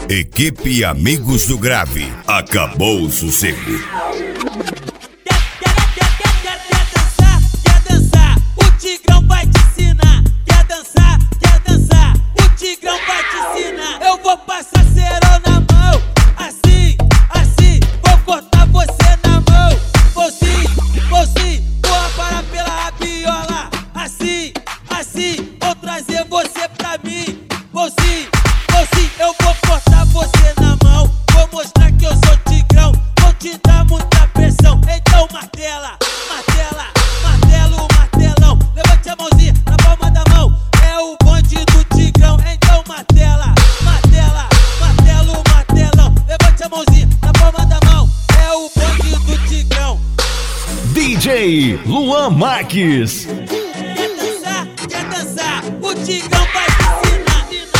Equipe Amigos do Grave. Acabou o sossego. Quer dançar? O Tigrão vai te ensinar. Quer dançar? O Tigrão vai te ensinar. Eu vou passar cerol na mão, assim, vou cortar você na mão. Vou sim, vou aparar pela rabiola, assim, vou trazer você pra mim. Vou sim, eu vou cortar você na mão. Vou mostrar que eu sou Tigrão, vou te dar muita pressão. Então martelo, martelão. Levante a mãozinha na palma da mão. É o bonde do Tigrão. Então martelo, martelão. Levante a mãozinha na palma da mão. É o bonde do Tigrão. DJ Luan Marques. Quer dançar? O Tigrão vai te ensinar.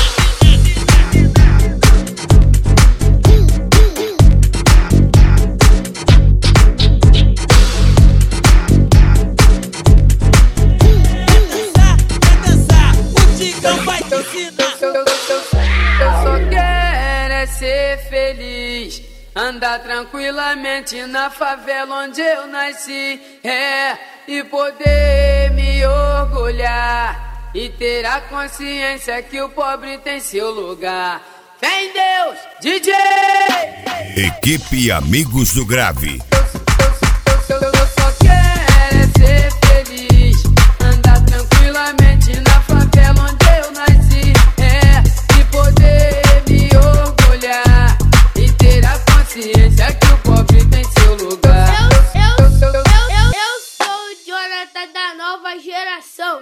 Eu só quero é ser feliz, andar tranquilamente na favela onde eu nasci, e poder me orgulhar e ter a consciência que o pobre tem seu lugar. Fé em Deus, DJ! Equipe Amigos do Grave. Eu só quero é ser feliz, andar tranquilamente na favela onde eu nasci, e poder me orgulhar e ter a consciência que o pobre tem seu lugar. Eu sou o Jonathan da nova geração.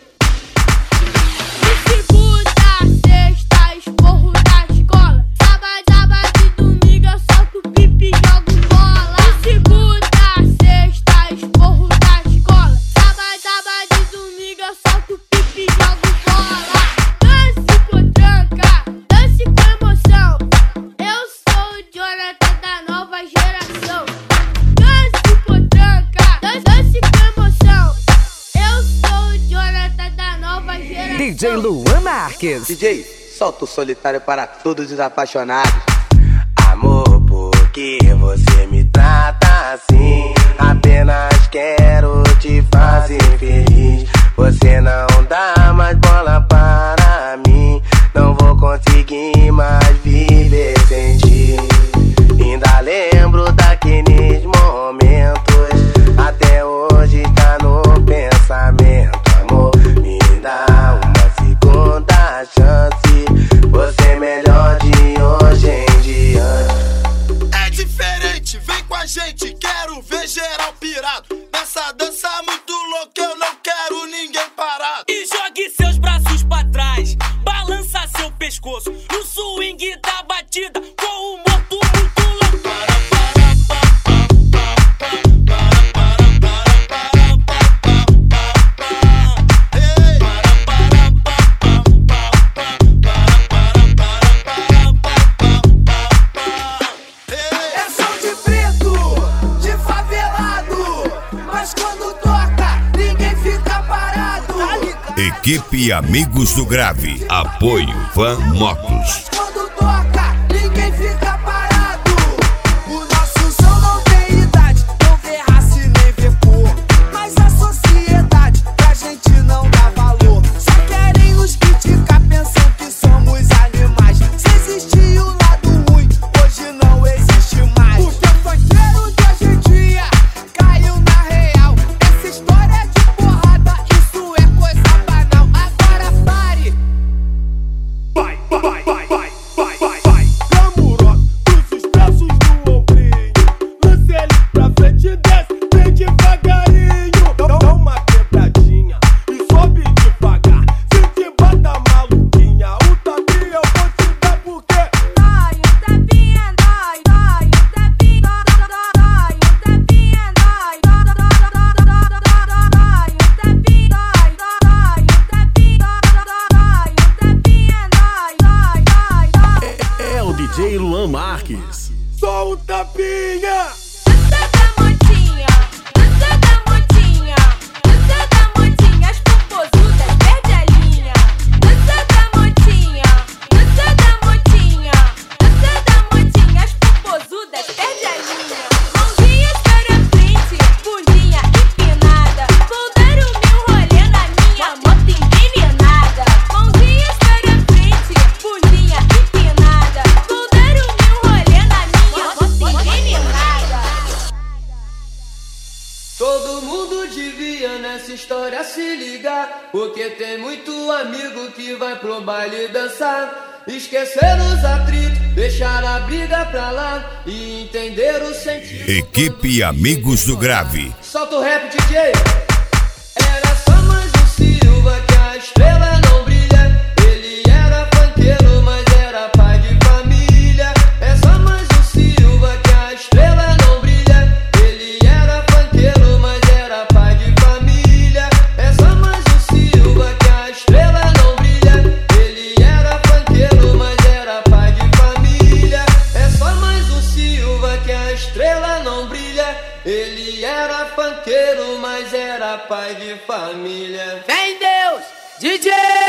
De segunda a sexta, esporro da escola. Sábado e domingo eu solto pipi e jogo bola. De segunda a sexta, esporro da escola. Sábado e domingo eu solto pipi e jogo bola. Dance com tranca, dance com emoção. Eu sou o Jonathan da nova geração. Dance com tranca, dance com emoção. Eu sou o Jonathan da nova geração. DJ Luan Marques. DJ, solta o solitário para todos os apaixonados. Amor, por que você me trata assim? Apenas quero te fazer feliz. Você não dá mais bola para mim. Não vou conseguir mais viver sem ti. Ainda lembro daqueles momentos, até hoje tá no pensamento. Amor, me dá uma segunda chance. Você é melhor de hoje em diante. É diferente, vem com a gente, quero ver geral pirado. Nessa dança muito louca, eu não quero ninguém parado. E jogue seus braços pra trás, balança seu pescoço no swing da batida, com o morto muito louco. É som de preto, de favelado, mas quando toca, ninguém fica parado. Equipe Amigos do Grave. Apoio Van Motos. Quando toca, ninguém fica parado. O nosso som não tem idade, não vê raça e nem vê cor. Mas a sociedade pra gente não dá valor. Só querem os criticar, pensam que somos animais. Se existia o lado ruim, hoje não existe mais. Porque o funkeiro de hoje em dia caiu na real. Essa história de porrada, isso é coisa banal. Agora pare. Vai. Camuró, cruza os braços no ombrinho. Lance ele pra frente e desce, vem devagarinho. Dá uma quebradinha e sobe devagar. Se te bota maluquinha, o tapinha eu vou te dar porque Dói, o tapinha dói, dói, o tapinha dói, o tapinha dói, dói, o tapinha dói, dói, o tapinha dói, o tapinha dói. É o DJ Luan Marques. só um tapinha. Dança da motinha, dança da motinha, dança da motinha, as popozudas perde a linha. Dança da motinha, dança da motinha, porque tem muito amigo que vai pro baile dançar. Esquecer os atritos, deixar a briga pra lá e entender o sentido. Equipe Amigos do Grave. Solta o rap, DJ. Era só mais um Silva que a estrela não brilha. Ele era funkeiro, mas era pai de família. É só mais um Silva que a estrela não brilha. Ele era funkeiro, mas era pai de família. É só mais um Silva que a estrela não brilha. Ele era funkeiro, mas era pai de família. É só mais um Silva que a estrela não brilha. Ele era funkeiro, mas era pai de família. Vem Deus, DJ!